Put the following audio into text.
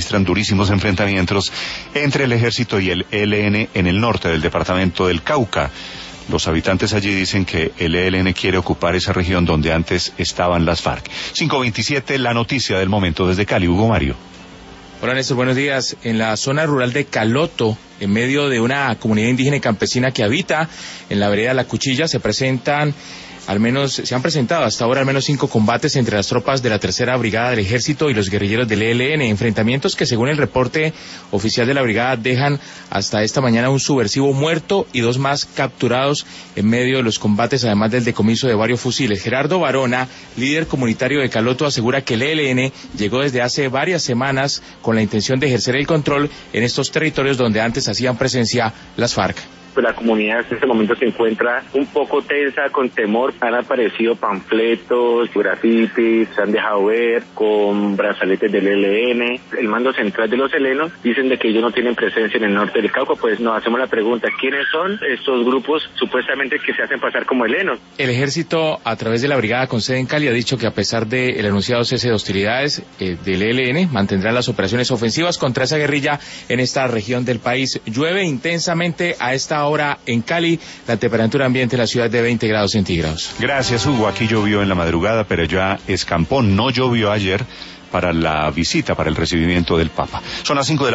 registran durísimos enfrentamientos entre el ejército y el ELN en el norte del departamento del Cauca. Los habitantes allí dicen que el ELN quiere ocupar esa región donde antes estaban las FARC. 5:27, la noticia del momento desde Cali. Hugo Mario. Hola Néstor, buenos días. En la zona rural de Caloto, en medio de una comunidad indígena y campesina que habita en la vereda La Cuchilla, se han presentado hasta ahora al menos 5 combates entre las tropas de la Tercera Brigada del Ejército y los guerrilleros del ELN, enfrentamientos que según el reporte oficial de la brigada dejan hasta esta mañana un subversivo muerto y 2 más capturados en medio de los combates, además del decomiso de varios fusiles. Gerardo Barona, líder comunitario de Caloto, asegura que el ELN llegó desde hace varias semanas con la intención de ejercer el control en estos territorios donde antes hacían presencia las FARC. Pues la comunidad en este momento se encuentra un poco tensa, con temor. Han aparecido panfletos, grafitis, se han dejado ver con brazaletes del ELN. El mando central de los helenos dicen de que ellos no tienen presencia en el norte del Cauca. Pues nos hacemos la pregunta, ¿quiénes son estos grupos supuestamente que se hacen pasar como helenos? El ejército, a través de la brigada con sede en Cali, ha dicho que a pesar del anunciado cese de hostilidades del ELN, mantendrá las operaciones ofensivas contra esa guerrilla en esta región del país. Llueve intensamente a esta hora en Cali, la temperatura ambiente en la ciudad de 20 grados centígrados. Gracias, Hugo. Aquí llovió en la madrugada, pero ya escampó. No llovió ayer para la visita, para el recibimiento del Papa. Son las 5 de la